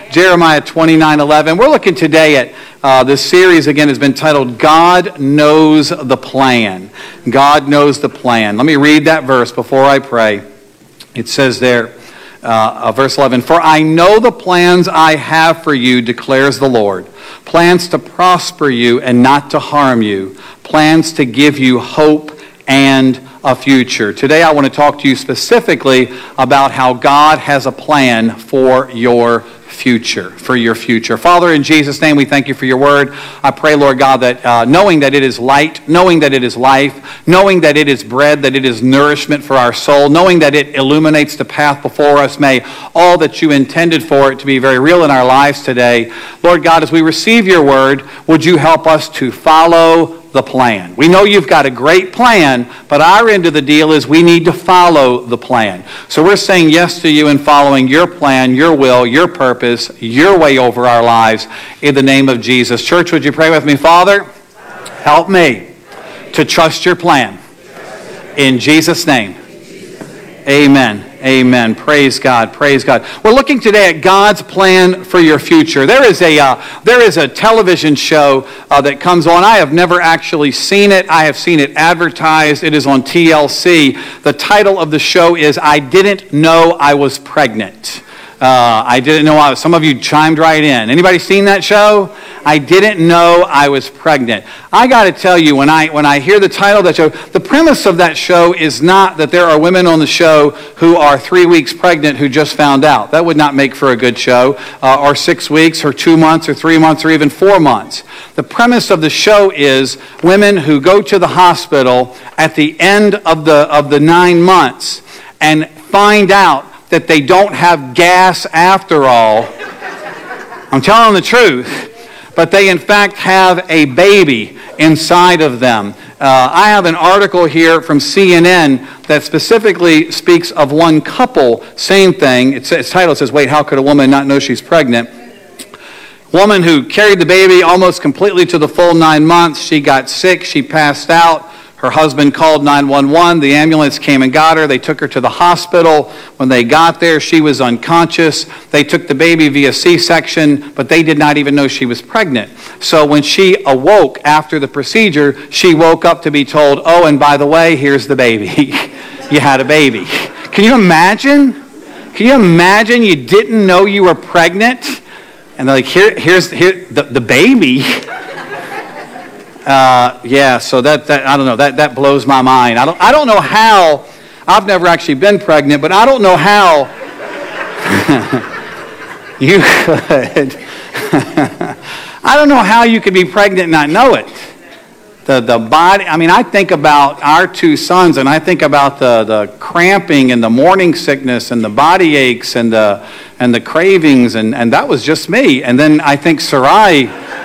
Jeremiah 29:11. We're looking today at this series again has been titled God Knows the Plan. God knows the plan. Let me read that verse before I pray. It says there, verse 11, "For I know the plans I have for you, declares the Lord. Plans to prosper you and not to harm you. Plans to give you hope and a future." Today I want to talk to you specifically about how God has a plan for your future, Father, in Jesus' name, we thank you for your word. I pray, Lord God, that knowing that it is light, knowing that it is life, knowing that it is bread, that it is nourishment for our soul, knowing that it illuminates the path before us, may all that you intended for it to be very real in our lives today. Lord God, as we receive your word, would you help us to follow the plan? We know you've got a great plan, but our end of the deal is we need to follow the plan. So we're saying yes to you in following your plan, your will, your purpose, your way over our lives in the name of Jesus. Church, would you pray with me? Father, help me to trust your plan. In Jesus' name, amen. Amen. Praise God. Praise God. We're looking today at God's plan for your future. There is a television show that comes on. I have never actually seen it. I have seen it advertised. It is on TLC. The title of the show is "I Didn't Know I Was Pregnant." I didn't know some of you chimed right in. Anybody seen that show? I didn't know I was pregnant. I got to tell you, when I hear the title of that show, the premise of that show is not that there are women on the show who are 3 weeks pregnant who just found out. That would not make for a good show. Or 6 weeks, or 2 months, or 3 months, or even 4 months. The premise of the show is women who go to the hospital at the end of the 9 months and find out that they don't have gas after all. I'm telling the truth. But they in fact have a baby inside of them. I have an article here from CNN that specifically speaks of one couple, same thing. Its title says, "Wait, how could a woman not know she's pregnant?" Woman who carried the baby almost completely to the full 9 months. She got sick. She passed out. Her husband called 911. The ambulance came and got her. They took her to the hospital. When they got there, she was unconscious. They took the baby via C-section, but they did not even know she was pregnant. So when she awoke after the procedure, she woke up to be told, "Oh, and by the way, here's the baby." You had a baby. Can you imagine? Can you imagine you didn't know you were pregnant? And they're like, here's the baby. So that I don't know, that blows my mind. I don't know how. I've never actually been pregnant, but I don't know how you could. I don't know how you could be pregnant and not know it. The body. I mean, I think about our 2 sons, and I think about the cramping and the morning sickness and the body aches and the cravings, and that was just me. And then I think Sarai.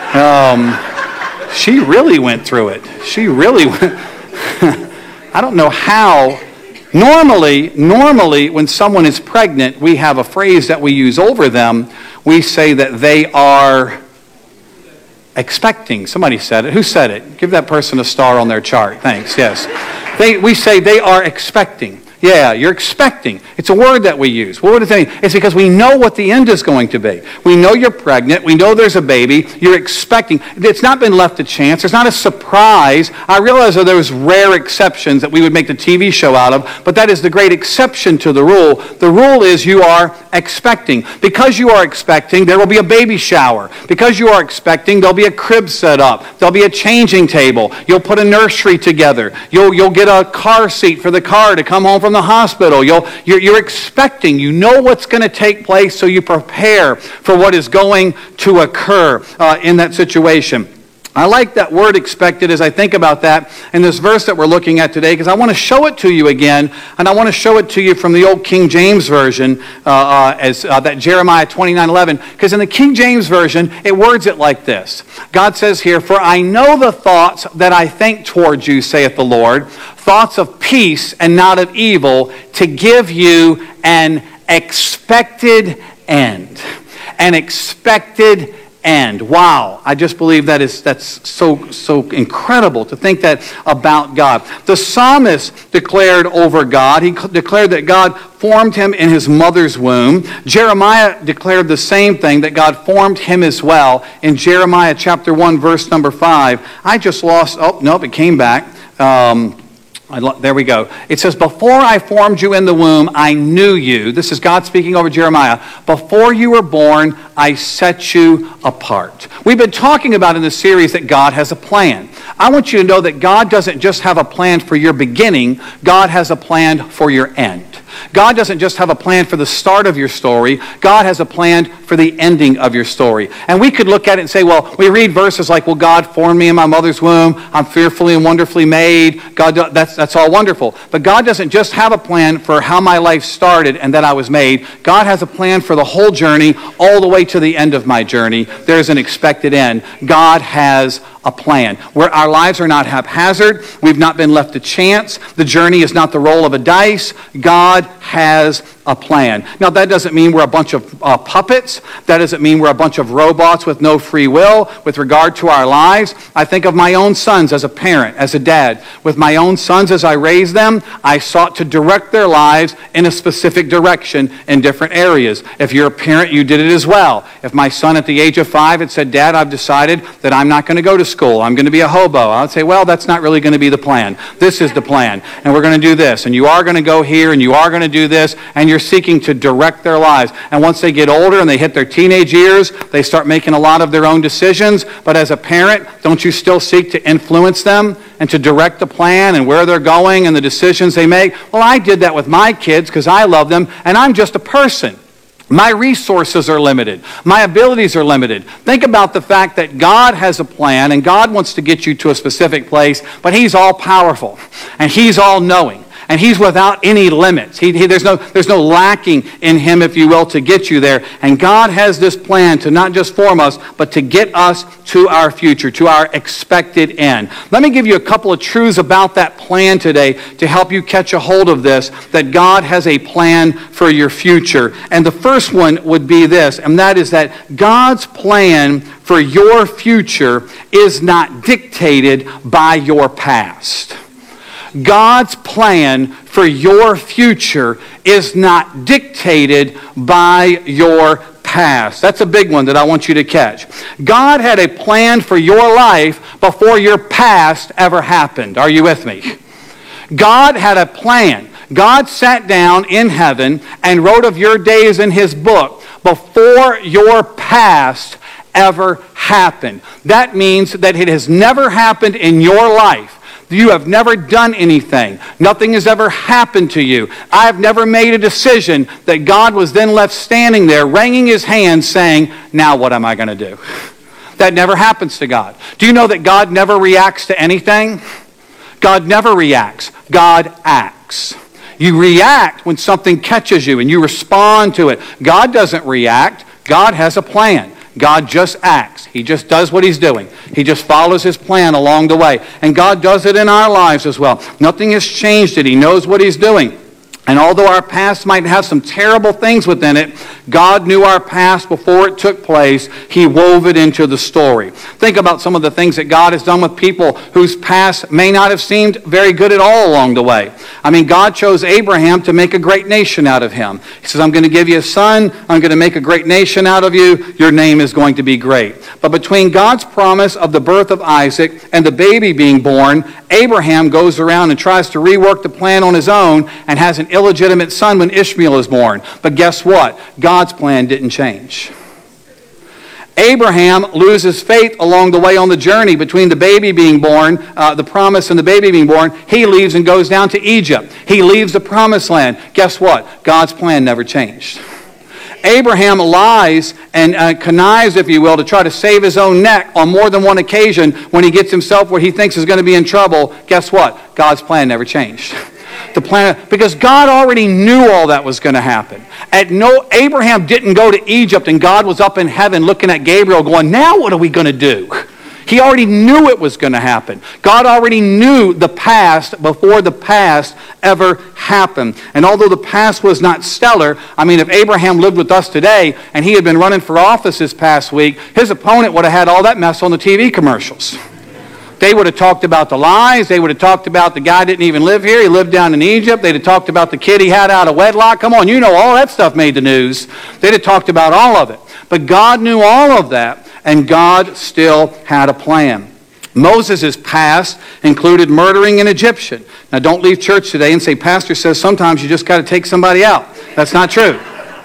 She really went through it. She really went. I don't know how. Normally, when someone is pregnant, we have a phrase that we use over them. We say that they are expecting. Somebody said it. Who said it? Give that person a star on their chart. Thanks. Yes. We say they are expecting. Yeah, you're expecting. It's a word that we use. What would it say? It's because we know what the end is going to be. We know you're pregnant. We know there's a baby. You're expecting. It's not been left to chance. It's not a surprise. I realize that there's rare exceptions that we would make the TV show out of, but that is the great exception to the rule. The rule is you are expecting. Because you are expecting, there will be a baby shower. Because you are expecting, there'll be a crib set up. There'll be a changing table. You'll put a nursery together. You'll get a car seat for the car to come home from the hospital. You're expecting. You know what's going to take place, so you prepare for what is going to occur in that situation. I like that word expected as I think about that in this verse that we're looking at today, because I want to show it to you again, and I want to show it to you from the old King James Version, as that Jeremiah 29:11, because in the King James Version, it words it like this. God says here, "For I know the thoughts that I think towards you, saith the Lord, thoughts of peace and not of evil, to give you an expected end." An expected end. Wow. I just believe that's so incredible to think that about God. The psalmist declared over God. He declared that God formed him in his mother's womb. Jeremiah declared the same thing, that God formed him as well. In Jeremiah chapter 1, verse number 5. I just lost, oh, nope, it came back. There we go. It says, before I formed you in the womb, I knew you. This is God speaking over Jeremiah. Before you were born, I set you apart. We've been talking about in this series that God has a plan. I want you to know that God doesn't just have a plan for your beginning. God has a plan for your end. God doesn't just have a plan for the start of your story. God has a plan for the ending of your story. And we could look at it and say, well, we read verses like, well, God formed me in my mother's womb. I'm fearfully and wonderfully made. God, that's all wonderful. But God doesn't just have a plan for how my life started and that I was made. God has a plan for the whole journey, all the way to the end of my journey. There's an expected end. God has a plan. Where our lives are not haphazard. We've not been left to chance. The journey is not the roll of a dice. God has a plan. Now, that doesn't mean we're a bunch of puppets. That doesn't mean we're a bunch of robots with no free will with regard to our lives. I think of my own sons as a parent, as a dad. With my own sons as I raised them, I sought to direct their lives in a specific direction in different areas. If you're a parent, you did it as well. If my son at the age of 5 had said, Dad, I've decided that I'm not going to go to school. I'm going to be a hobo. I would say, well, that's not really going to be the plan. This is the plan. And we're going to do this. And you are going to go here, and you are going to do this. And you're seeking to direct their lives. And once they get older and they hit their teenage years, they start making a lot of their own decisions. But as a parent, don't you still seek to influence them and to direct the plan and where they're going and the decisions they make? Well, I did that with my kids because I love them, and I'm just a person. My resources are limited. My abilities are limited. Think about the fact that God has a plan, and God wants to get you to a specific place, but He's all-powerful, and He's all-knowing. And He's without any limits. There's no lacking in Him, if you will, to get you there. And God has this plan to not just form us, but to get us to our future, to our expected end. Let me give you a couple of truths about that plan today to help you catch a hold of this, that God has a plan for your future. And the first one would be this, and that is that God's plan for your future is not dictated by your past. God's plan for your future is not dictated by your past. That's a big one that I want you to catch. God had a plan for your life before your past ever happened. Are you with me? God had a plan. God sat down in heaven and wrote of your days in His book before your past ever happened. That means that it has never happened in your life. You have never done anything. Nothing has ever happened to you. I have never made a decision that God was then left standing there, wringing His hands, saying, now what am I going to do? That never happens to God. Do you know that God never reacts to anything? God never reacts. God acts. You react when something catches you and you respond to it. God doesn't react. God has a plan. God just acts. He just does what He's doing. He just follows His plan along the way. And God does it in our lives as well. Nothing has changed it. He knows what He's doing. And although our past might have some terrible things within it, God knew our past before it took place. He wove it into the story. Think about some of the things that God has done with people whose past may not have seemed very good at all along the way. I mean, God chose Abraham to make a great nation out of him. He says, I'm going to give you a son. I'm going to make a great nation out of you. Your name is going to be great. But between God's promise of the birth of Isaac and the baby being born, Abraham goes around and tries to rework the plan on his own and has an illegitimate son when Ishmael is born. But guess what? God's plan didn't change. Abraham loses faith along the way on the journey between the baby being born, the promise and the baby being born. He leaves and goes down to Egypt. He leaves the promised land. Guess what? God's plan never changed. Abraham lies and connives, if you will, to try to save his own neck on more than one occasion when he gets himself where he thinks he's going to be in trouble. Guess what? God's plan never changed. The plan, because God already knew all that was going to happen. Abraham didn't go to Egypt and God was up in heaven looking at Gabriel going, now what are we going to do? He already knew it was going to happen. God already knew the past before the past ever happened. And although the past was not stellar, I mean, if Abraham lived with us today and he had been running for office this past week, his opponent would have had all that mess on the TV commercials. They would have talked about the lies. They would have talked about the guy didn't even live here. He lived down in Egypt. They'd have talked about the kid he had out of wedlock. Come on, you know all that stuff made the news. They'd have talked about all of it. But God knew all of that, and God still had a plan. Moses' past included murdering an Egyptian. Now, don't leave church today and say, Pastor says sometimes you just got to take somebody out. That's not true.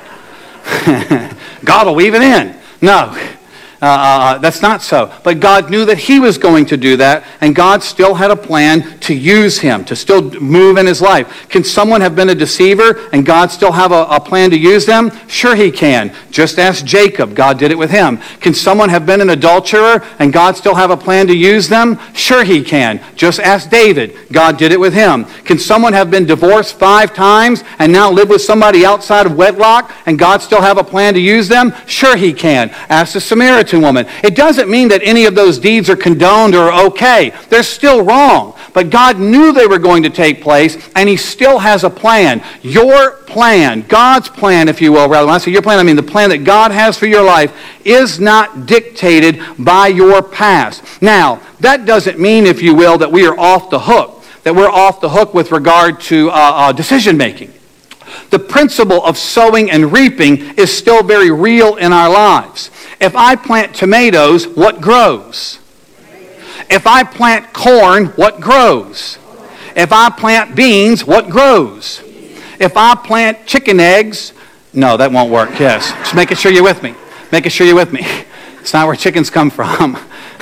God will weave it in. No. That's not so. But God knew that he was going to do that, and God still had a plan to use him, to still move in his life. Can someone have been a deceiver and God still have a plan to use them? Sure he can. Just ask Jacob. God did it with him. Can someone have been an adulterer and God still have a plan to use them? Sure he can. Just ask David. God did it with him. Can someone have been divorced 5 times and now live with somebody outside of wedlock and God still have a plan to use them? Sure he can. Ask the Samaritan woman. It doesn't mean that any of those deeds are condoned or okay. They're still wrong. But God knew they were going to take place, and he still has a plan. Your plan, God's plan, if you will, rather. When I say your plan, I mean the plan that God has for your life is not dictated by your past. Now, that doesn't mean, if you will, that we are off the hook, that we're off the hook with regard to decision making. The principle of sowing and reaping is still very real in our lives. If I plant tomatoes, what grows? If I plant corn, what grows? If I plant beans, what grows? If I plant chicken eggs, no, that won't work, yes. Just making sure you're with me. Making sure you're with me. It's not where chickens come from.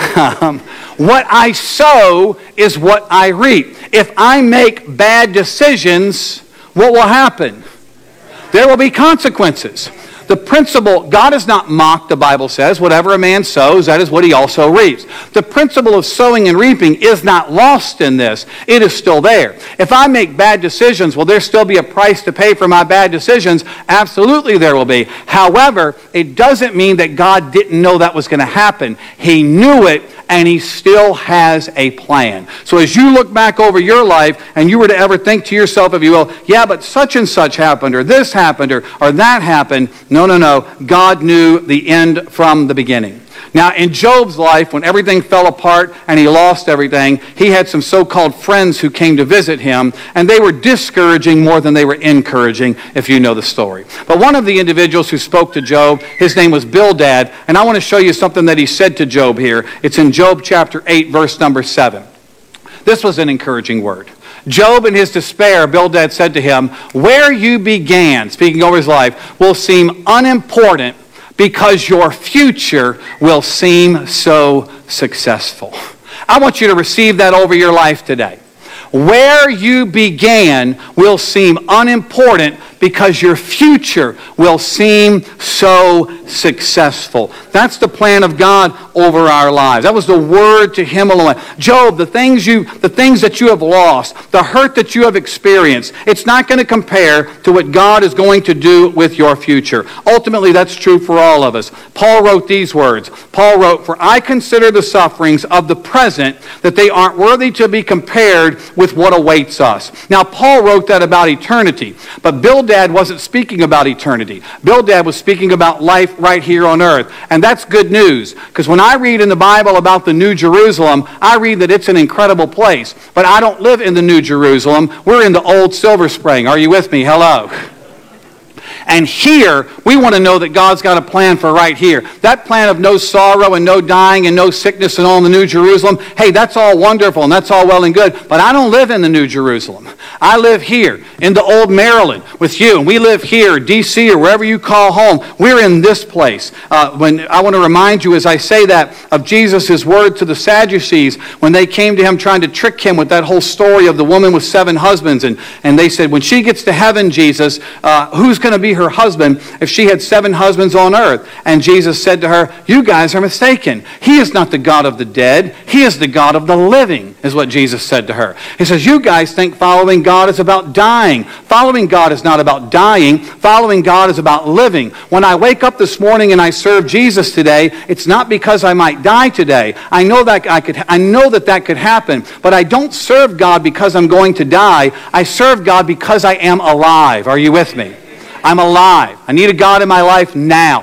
What I sow is what I reap. If I make bad decisions, what will happen? There will be consequences. The principle, God is not mocked, the Bible says. Whatever a man sows, that is what he also reaps. The principle of sowing and reaping is not lost in this. It is still there. If I make bad decisions, will there still be a price to pay for my bad decisions? Absolutely there will be. However, it doesn't mean that God didn't know that was going to happen. He knew it, and he still has a plan. So as you look back over your life and you were to ever think to yourself, if you will, yeah, but such and such happened, or this happened, or that happened. No. God knew the end from the beginning. Now, in Job's life, when everything fell apart and he lost everything, he had some so-called friends who came to visit him, and they were discouraging more than they were encouraging, if you know the story. But one of the individuals who spoke to Job, his name was Bildad, and I want to show you something that he said to Job here. It's in Job chapter 8, verse number 7. This was an encouraging word. Job, in his despair, Bildad said to him, "Where you began," speaking over his life, "will seem unimportant because your future will seem so successful." I want you to receive that over your life today. Where you began will seem unimportant because your future will seem so successful. That's the plan of God over our lives. That was the word to him alone. Job, the things that you have lost, the hurt that you have experienced, it's not going to compare to what God is going to do with your future. Ultimately, that's true for all of us. Paul wrote these words. Paul wrote, "For I consider the sufferings of the present that they aren't worthy to be compared with what awaits us." Now, Paul wrote that about eternity, but Bildad wasn't speaking about eternity. Bildad was speaking about life right here on earth. And that's good news, because when I read in the Bible about the New Jerusalem, I read that it's an incredible place. But I don't live in the New Jerusalem. We're in the old Silver Spring. Are you with me? Hello. And here, we want to know that God's got a plan for right here. That plan of no sorrow and no dying and no sickness and all in the New Jerusalem, hey, that's all wonderful and that's all well and good. But I don't live in the New Jerusalem. I live here in the old Maryland with you. And we live here, D.C. or wherever you call home. We're in this place. When I want to remind you as I say that of Jesus' word to the Sadducees when they came to him trying to trick him with that whole story of the woman with 7 husbands. And they said, when she gets to heaven, Jesus, who's going to be her husband if she had 7 husbands on earth? And Jesus said to her, you guys are mistaken. He is not the God of the dead. He is the God of the living, is what Jesus said to her. He says, you guys think following God is about dying. Following God is not about dying. Following God is about living. When I wake up this morning and I serve Jesus today, it's not because I might die today. I know that could happen, but I don't serve God because I'm going to die. I serve God because I am alive. Are you with me? I'm alive. I need a God in my life now.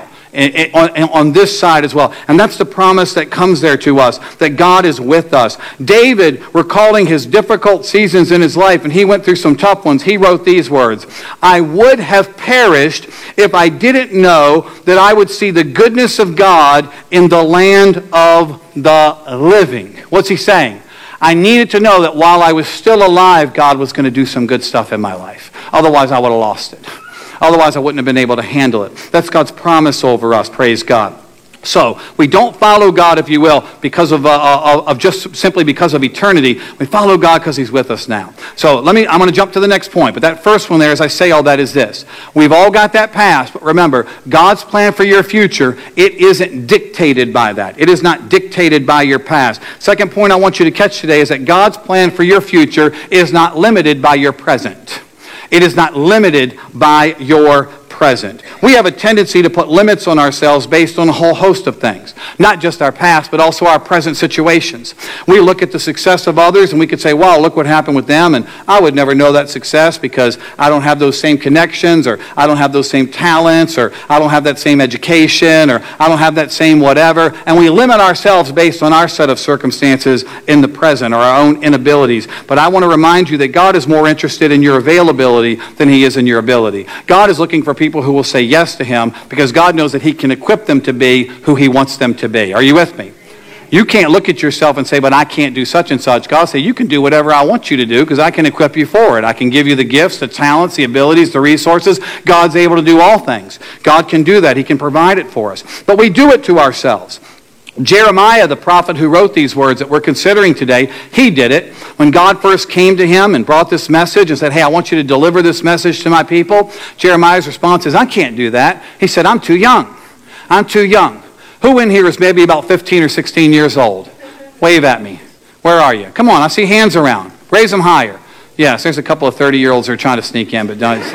On this side as well. And that's the promise that comes there to us, that God is with us. David, recalling his difficult seasons in his life, and he went through some tough ones, he wrote these words, I would have perished if I didn't know that I would see the goodness of God in the land of the living. What's he saying? I needed to know that while I was still alive, God was going to do some good stuff in my life. Otherwise, I would have lost it. Otherwise, I wouldn't have been able to handle it. That's God's promise over us, praise God. So, we don't follow God, if you will, because of just simply because of eternity. We follow God because He's with us now. So, I'm going to jump to the next point. But that first one there, as I say all that, is this. We've all got that past, but remember, God's plan for your future, it isn't dictated by that. It is not dictated by your past. Second point I want you to catch today is that God's plan for your future is not limited by your present. It is not limited by your present. We have a tendency to put limits on ourselves based on a whole host of things. Not just our past, but also our present situations. We look at the success of others and we could say, wow, look what happened with them, and I would never know that success because I don't have those same connections, or I don't have those same talents, or I don't have that same education, or I don't have that same whatever. And we limit ourselves based on our set of circumstances in the present, or our own inabilities. But I want to remind you that God is more interested in your availability than He is in your ability. God is looking for people who will say yes to Him because God knows that He can equip them to be who He wants them to be. Are you with me? You can't look at yourself and say, but I can't do such and such. God says, you can do whatever I want you to do because I can equip you for it. I can give you the gifts, the talents, the abilities, the resources. God's able to do all things. God can do that. He can provide it for us. But we do it to ourselves. Jeremiah, the prophet who wrote these words that we're considering today, he did it. When God first came to him and brought this message and said, hey, I want you to deliver this message to my people, Jeremiah's response is, I can't do that. He said, I'm too young. I'm too young. Who in here is maybe about 15 or 16 years old? Wave at me. Where are you? Come on, I see hands around. Raise them higher. Yes, there's a couple of 30-years-olds who are trying to sneak in, but don't.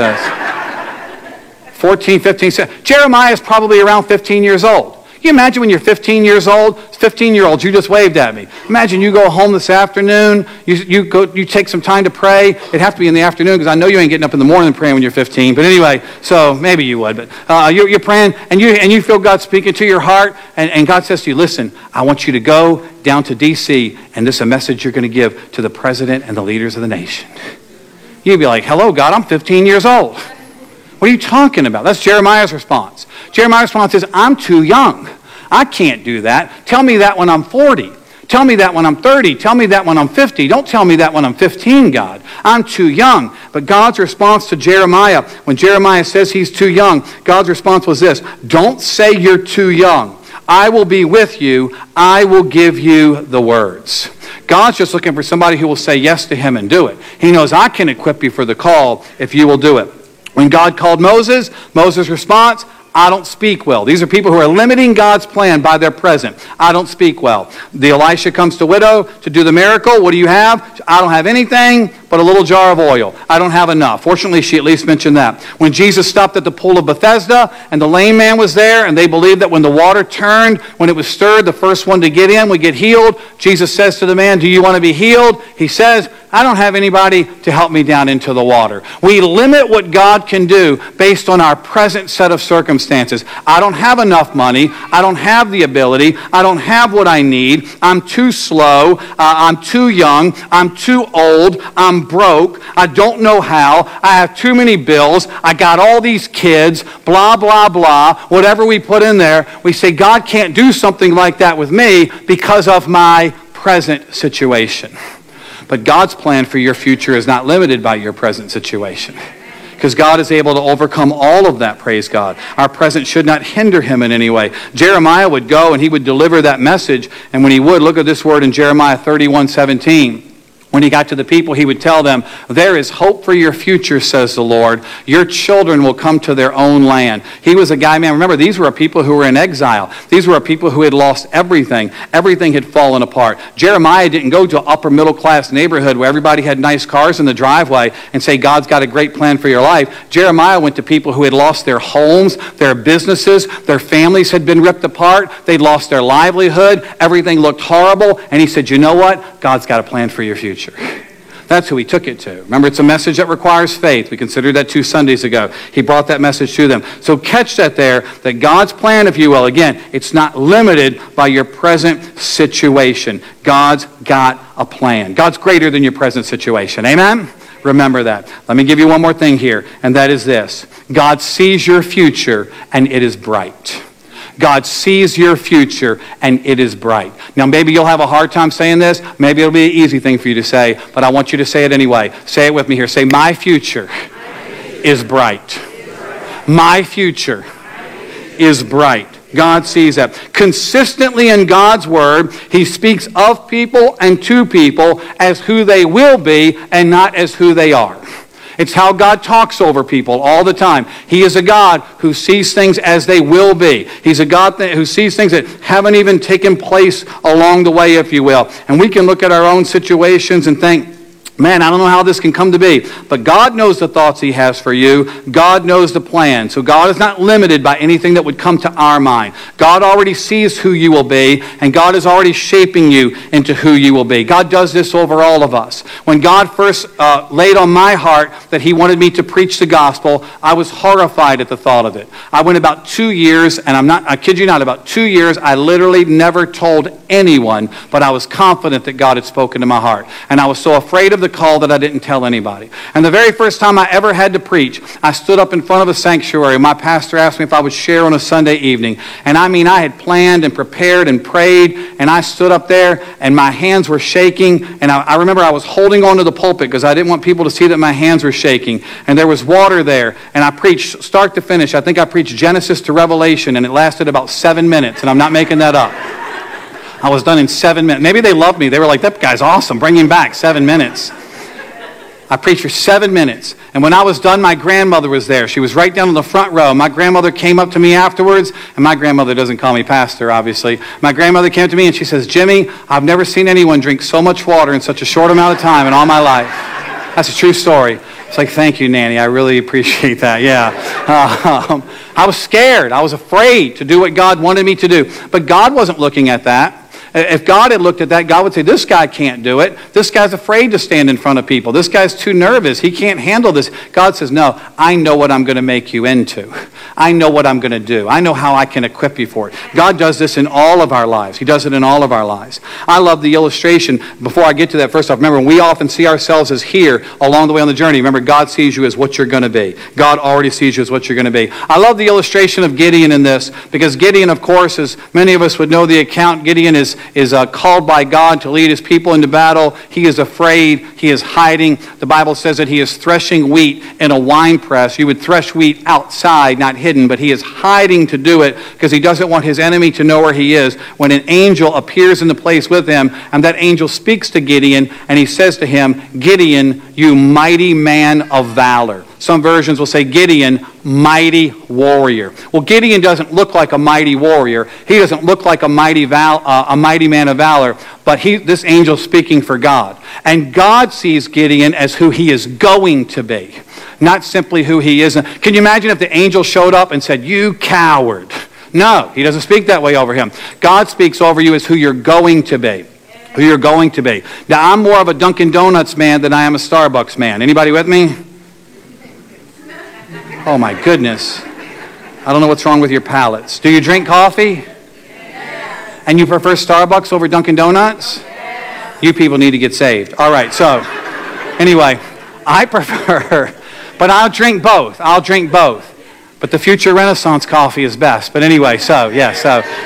14, 15, 16. Jeremiah is probably around 15 years old. Can you imagine when you're 15 years old? 15-year-olds, you just waved at me. Imagine you go home this afternoon, you take some time to pray. It'd have to be in the afternoon because I know you ain't getting up in the morning praying when you're 15. But anyway, so maybe you would. But you're praying and you feel God speaking to your heart, and God says to you, listen, I want you to go down to D.C. and this is a message you're going to give to the president and the leaders of the nation. You'd be like, hello, God, I'm 15 years old. What are you talking about? That's Jeremiah's response. Jeremiah's response is, I'm too young. I can't do that. Tell me that when I'm 40. Tell me that when I'm 30. Tell me that when I'm 50. Don't tell me that when I'm 15, God. I'm too young. But God's response to Jeremiah, when Jeremiah says he's too young, God's response was this, don't say you're too young. I will be with you. I will give you the words. God's just looking for somebody who will say yes to Him and do it. He knows I can equip you for the call if you will do it. When God called Moses' response, I don't speak well. These are people who are limiting God's plan by their present. I don't speak well. The Elisha comes to widow to do the miracle. What do you have? I don't have anything but a little jar of oil. I don't have enough. Fortunately, she at least mentioned that. When Jesus stopped at the pool of Bethesda and the lame man was there and they believed that when the water turned, when it was stirred, the first one to get in would get healed, Jesus says to the man, do you want to be healed? He says, I don't have anybody to help me down into the water. We limit what God can do based on our present set of circumstances. I don't have enough money. I don't have the ability. I don't have what I need. I'm too slow. I'm too young. I'm too old. I'm broke. I don't know how. I have too many bills. I got all these kids. Blah, blah, blah. Whatever we put in there, we say God can't do something like that with me because of my present situation. But God's plan for your future is not limited by your present situation. Because God is able to overcome all of that, praise God. Our present should not hinder Him in any way. Jeremiah would go and he would deliver that message. And when he would, look at this word in Jeremiah 31:17. When he got to the people, he would tell them, there is hope for your future, says the Lord. Your children will come to their own land. He was a guy, man, remember, these were people who were in exile. These were people who had lost everything. Everything had fallen apart. Jeremiah didn't go to an upper middle class neighborhood where everybody had nice cars in the driveway and say, God's got a great plan for your life. Jeremiah went to people who had lost their homes, their businesses, their families had been ripped apart. They'd lost their livelihood. Everything looked horrible. And he said, you know what? God's got a plan for your future. That's who he took it to. Remember, it's a message that requires faith. We considered that 2 Sundays ago. He brought that message to them. So catch that there, that God's plan, if you will, again, it's not limited by your present situation. God's got a plan. God's greater than your present situation. Amen? Remember that. Let me give you one more thing here, and that is this. God sees your future, and it is bright. God sees your future, and it is bright. Now, maybe you'll have a hard time saying this. Maybe it'll be an easy thing for you to say, but I want you to say it anyway. Say it with me here. Say, my future is bright. My future is bright. God sees that. Consistently in God's Word, He speaks of people and to people as who they will be and not as who they are. It's how God talks over people all the time. He is a God who sees things as they will be. He's a God who sees things that haven't even taken place along the way, if you will. And we can look at our own situations and think, man, I don't know how this can come to be. But God knows the thoughts He has for you. God knows the plan. So God is not limited by anything that would come to our mind. God already sees who you will be, and God is already shaping you into who you will be. God does this over all of us. When God first laid on my heart that He wanted me to preach the gospel, I was horrified at the thought of it. I went about 2 years, and I kid you not, about 2 years, I literally never told anyone, but I was confident that God had spoken to my heart. And I was so afraid of the call that I didn't tell anybody. And the very first time I ever had to preach, I stood up in front of a sanctuary. My pastor asked me if I would share on a Sunday evening. And I mean, I had planned and prepared and prayed, and I stood up there, and my hands were shaking. And I remember I was holding onto the pulpit because I didn't want people to see that my hands were shaking. And there was water there, and I preached start to finish. I think I preached Genesis to Revelation, and it lasted about 7 minutes, and I'm not making that up. I was done in 7 minutes. Maybe they loved me. They were like, that guy's awesome. Bring him back. 7 minutes. I preached for 7 minutes. And when I was done, my grandmother was there. She was right down in the front row. My grandmother came up to me afterwards, and my grandmother doesn't call me pastor, obviously. My grandmother came to me and she says, Jimmy, I've never seen anyone drink so much water in such a short amount of time in all my life. That's a true story. It's like, thank you, Nanny. I really appreciate that. Yeah. I was scared. I was afraid to do what God wanted me to do. But God wasn't looking at that. If God had looked at that, God would say, this guy can't do it. This guy's afraid to stand in front of people. This guy's too nervous. He can't handle this. God says, no, I know what I'm going to make you into. I know what I'm going to do. I know how I can equip you for it. God does this in all of our lives. He does it in all of our lives. I love the illustration. Before I get to that, first off, remember, we often see ourselves as here along the way on the journey. Remember, God sees you as what you're going to be. God already sees you as what you're going to be. I love the illustration of Gideon in this, because Gideon, of course, as many of us would know the account, Gideon is called by God to lead his people into battle. He is afraid. He is hiding. The Bible says that he is threshing wheat in a wine press. You would thresh wheat outside, not hidden, but he is hiding to do it because he doesn't want his enemy to know where he is. When an angel appears in the place with him, and that angel speaks to Gideon, and he says to him, Gideon, you mighty man of valor. Some versions will say Gideon, mighty warrior. Well, Gideon doesn't look like a mighty warrior. He doesn't look like a mighty man of valor, but this angel's speaking for God. And God sees Gideon as who he is going to be, not simply who he isn't. Can you imagine if the angel showed up and said, you coward? No, he doesn't speak that way over him. God speaks over you as who you're going to be. Who you're going to be. Now, I'm more of a Dunkin' Donuts man than I am a Starbucks man. Anybody with me? Oh my goodness. I don't know what's wrong with your palates. Do you drink coffee? Yes. And you prefer Starbucks over Dunkin' Donuts? Yes. You people need to get saved. All right, so anyway, I prefer, but I'll drink both. But the Future Renaissance coffee is best. But anyway, yes,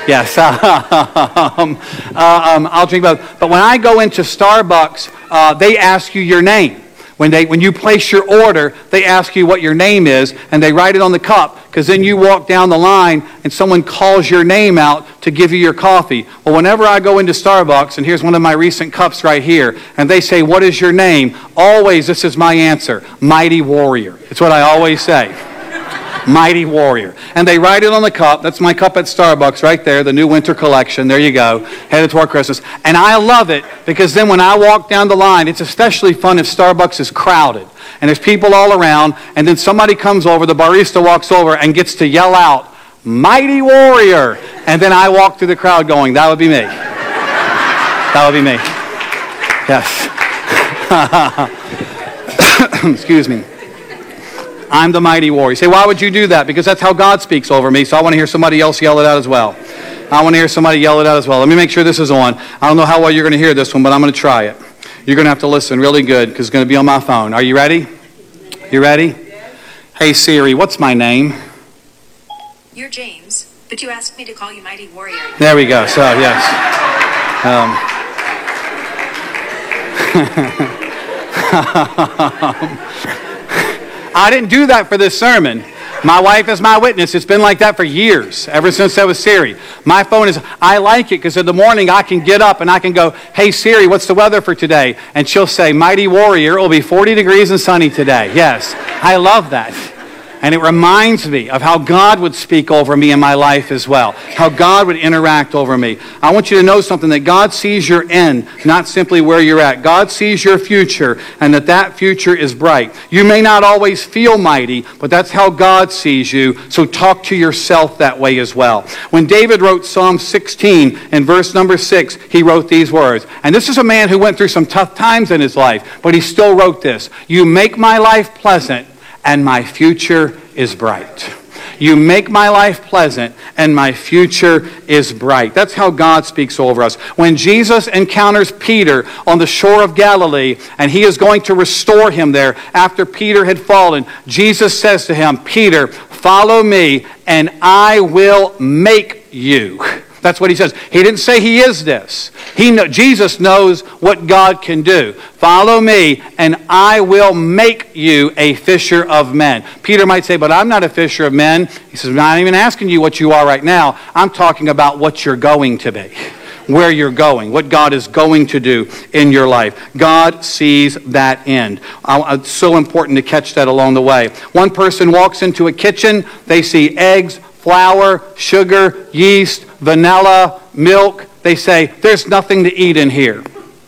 I'll drink both. But when I go into Starbucks, they ask you your name. When you place your order, they ask you what your name is, and they write it on the cup because then you walk down the line and someone calls your name out to give you your coffee. Well, whenever I go into Starbucks, and here's one of my recent cups right here, and they say, what is your name? Always, this is my answer, Mighty Warrior. It's what I always say. Mighty Warrior. And they write it on the cup. That's my cup at Starbucks right there, the new winter collection. There you go, headed toward Christmas. And I love it because then when I walk down the line, it's especially fun if Starbucks is crowded and there's people all around, and then somebody comes over, the barista walks over and gets to yell out, Mighty Warrior. And then I walk through the crowd going, that would be me. That would be me. Yes. Excuse me. I'm the Mighty Warrior. You say, why would you do that? Because that's how God speaks over me, so I want to hear somebody else yell it out as well. I want to hear somebody yell it out as well. Let me make sure this is on. I don't know how well you're going to hear this one, but I'm going to try it. You're going to have to listen really good because it's going to be on my phone. Are you ready? You ready? Hey Siri, what's my name? You're James, but you asked me to call you Mighty Warrior. There we go. So, yes. I didn't do that for this sermon. My wife is my witness. It's been like that for years, ever since I was Siri. My phone is, I like it because in the morning I can get up and I can go, hey Siri, what's the weather for today? And she'll say, Mighty Warrior, it will be 40 degrees and sunny today. Yes, I love that. And it reminds me of how God would speak over me in my life as well. How God would interact over me. I want you to know something, that God sees your end, not simply where you're at. God sees your future, and that future is bright. You may not always feel mighty, but that's how God sees you. So talk to yourself that way as well. When David wrote Psalm 16 in verse number 6, he wrote these words. And this is a man who went through some tough times in his life, but he still wrote this. You make my life pleasant, and my future is bright. You make my life pleasant, and my future is bright. That's how God speaks over us. When Jesus encounters Peter on the shore of Galilee, and he is going to restore him there after Peter had fallen, Jesus says to him, Peter, follow me, and I will make you. That's what he says. He didn't say he is this. Jesus knows what God can do. Follow me, and I will make you a fisher of men. Peter might say, but I'm not a fisher of men. He says, I'm not even asking you what you are right now. I'm talking about what you're going to be, where you're going, what God is going to do in your life. God sees that end. It's so important to catch that along the way. One person walks into a kitchen, they see eggs, flour, sugar, yeast, vanilla, milk. They say, there's nothing to eat in here.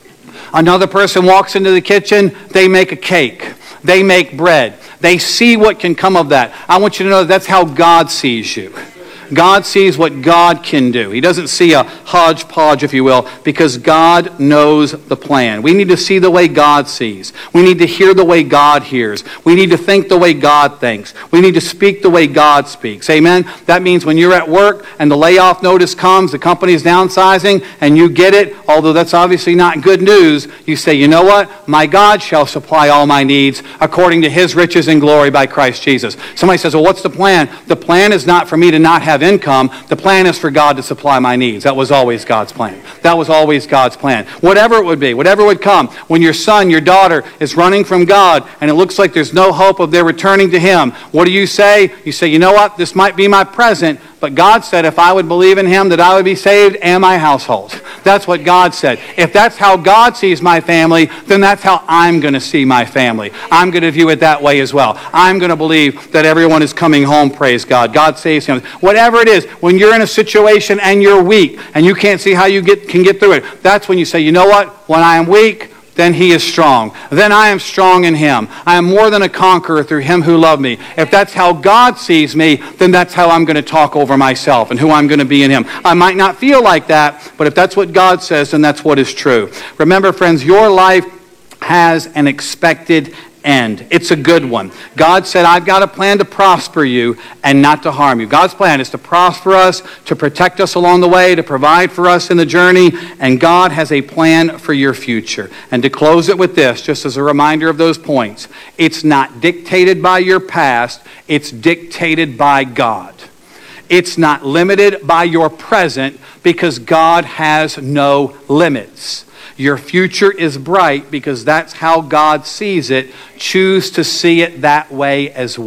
Another person walks into the kitchen, they make a cake. They make bread. They see what can come of that. I want you to know that's how God sees you. God sees what God can do. He doesn't see a hodgepodge, if you will, because God knows the plan. We need to see the way God sees. We need to hear the way God hears. We need to think the way God thinks. We need to speak the way God speaks. Amen? That means when you're at work and the layoff notice comes, the company's downsizing, and you get it, although that's obviously not good news, you say, you know what? My God shall supply all my needs according to his riches and glory by Christ Jesus. Somebody says, well, what's the plan? The plan is not for me to not have income. The plan is for God to supply my needs. That was always God's plan. That was always God's plan. Whatever it would be, whatever would come, when your son, your daughter is running from God and it looks like there's no hope of their returning to him, what do you say? You say, you know what? This might be my present, but God said if I would believe in him that I would be saved and my household. That's what God said. If that's how God sees my family, then that's how I'm going to see my family. I'm going to view it that way as well. I'm going to believe that everyone is coming home, praise God. God saves him. Whatever it is, when you're in a situation and you're weak and you can't see how you can get through it, that's when you say, you know what? When I am weak, then he is strong. Then I am strong in him. I am more than a conqueror through him who loved me. If that's how God sees me, then that's how I'm going to talk over myself and who I'm going to be in him. I might not feel like that, but if that's what God says, then that's what is true. Remember, friends, your life has an expected end. It's a good one. God said, I've got a plan to prosper you and not to harm you. God's plan is to prosper us, to protect us along the way, to provide for us in the journey, and God has a plan for your future. And to close it with this, just as a reminder of those points, it's not dictated by your past, it's dictated by God. It's not limited by your present because God has no limits. Your future is bright because that's how God sees it. Choose to see it that way as well.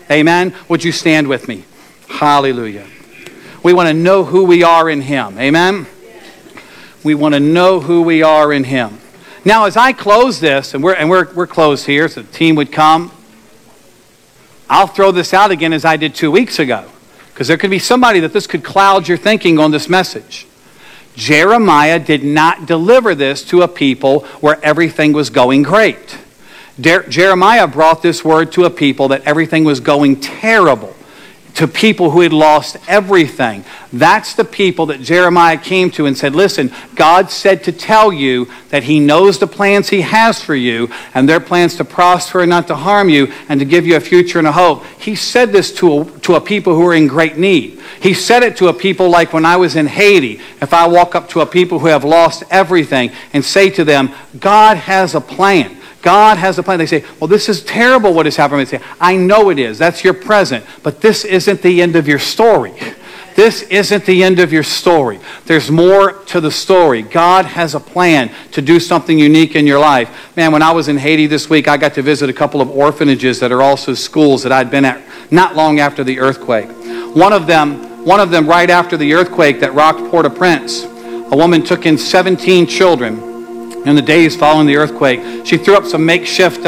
Amen? Would you stand with me? Hallelujah. We want to know who we are in Him. Amen? We want to know who we are in Him. Now, as I close this, and we're closed here, so the team would come, I'll throw this out again as I did 2 weeks ago, because there could be somebody that this could cloud your thinking on this message. Jeremiah did not deliver this to a people where everything was going great. Jeremiah brought this word to a people that everything was going terrible, to people who had lost everything. That's the people that Jeremiah came to and said, listen, God said to tell you that He knows the plans He has for you, and they're plans to prosper and not to harm you, and to give you a future and a hope. He said this to a people who are in great need. He said it to a people like when I was in Haiti. If I walk up to a people who have lost everything and say to them, God has a plan. God has a plan. They say, well, this is terrible what has happened. They say, I know it is. That's your present. But this isn't the end of your story. This isn't the end of your story. There's more to the story. God has a plan to do something unique in your life. Man, when I was in Haiti this week, I got to visit a couple of orphanages that are also schools that I'd been at not long after the earthquake. One of them right after the earthquake that rocked Port-au-Prince, a woman took in 17 children in the days following the earthquake. She threw up some makeshift,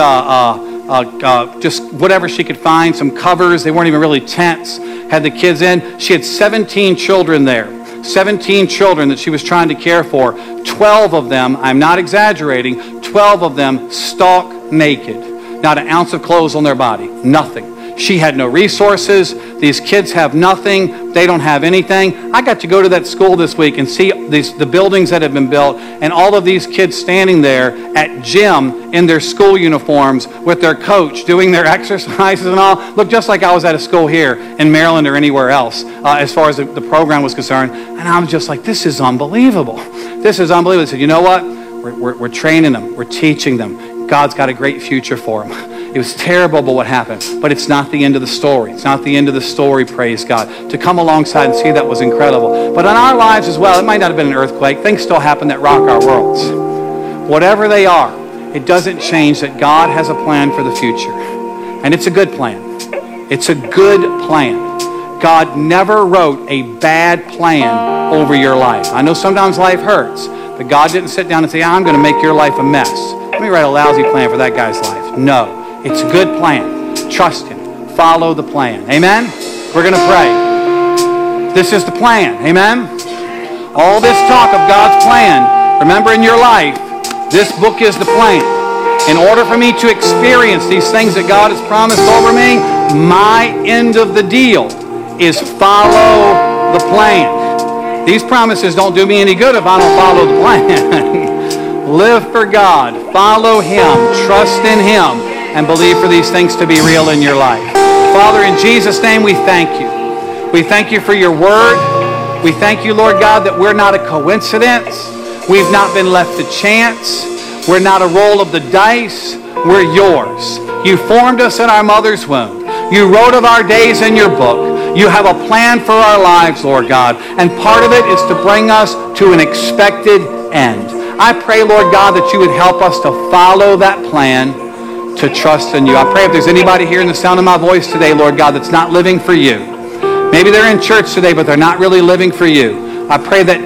just whatever she could find, some covers. They weren't even really tents. Had the kids in. She had 17 children there. 17 children that she was trying to care for. 12 of them, I'm not exaggerating, 12 of them stark naked. Not an ounce of clothes on their body. Nothing. She had no resources. These kids have nothing. They don't have anything. I got to go to that school this week and see the buildings that have been built, and all of these kids standing there at gym in their school uniforms with their coach doing their exercises and all. Looked just like I was at a school here in Maryland or anywhere else as far as the program was concerned. And I was just like, this is unbelievable. This is unbelievable. I said, you know what? We're training them. We're teaching them. God's got a great future for them. It was terrible what happened, but it's not the end of the story. It's not the end of the story, praise God. To come alongside and see that was incredible. But in our lives as well, it might not have been an earthquake. Things still happen that rock our worlds. Whatever they are, it doesn't change that God has a plan for the future. And it's a good plan. It's a good plan. God never wrote a bad plan over your life. I know sometimes life hurts, but God didn't sit down and say, I'm going to make your life a mess. Let me write a lousy plan for that guy's life. No. It's a good plan. Trust Him. Follow the plan. Amen? We're going to pray. This is the plan. Amen? All this talk of God's plan, remember in your life, this book is the plan. In order for me to experience these things that God has promised over me, my end of the deal is follow the plan. These promises don't do me any good if I don't follow the plan. Live for God. Follow Him. Trust in Him. And believe for these things to be real in your life. Father, in Jesus' name, we thank you. We thank you for your word. We thank you, Lord God, that we're not a coincidence. We've not been left to chance. We're not a roll of the dice. We're yours. You formed us in our mother's womb. You wrote of our days in your book. You have a plan for our lives, Lord God. And part of it is to bring us to an expected end. I pray, Lord God, that you would help us to follow that plan, to trust in you. I pray if there's anybody here in the sound of my voice today, Lord God, that's not living for you. Maybe they're in church today, but they're not really living for you. I pray that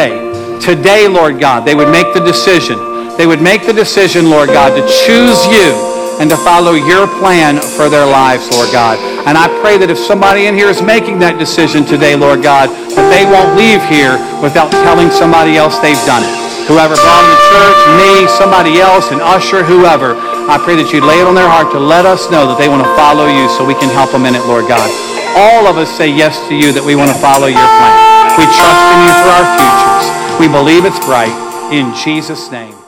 today, Lord God, they would make the decision. They would make the decision, Lord God, to choose you and to follow your plan for their lives, Lord God. And I pray that if somebody in here is making that decision today, Lord God, that they won't leave here without telling somebody else they've done it. Whoever brought them to church, me, somebody else, an usher, whoever, I pray that you'd lay it on their heart to let us know that they want to follow you so we can help them in it, Lord God. All of us say yes to you that we want to follow your plan. We trust in you for our futures. We believe it's bright. In Jesus' name.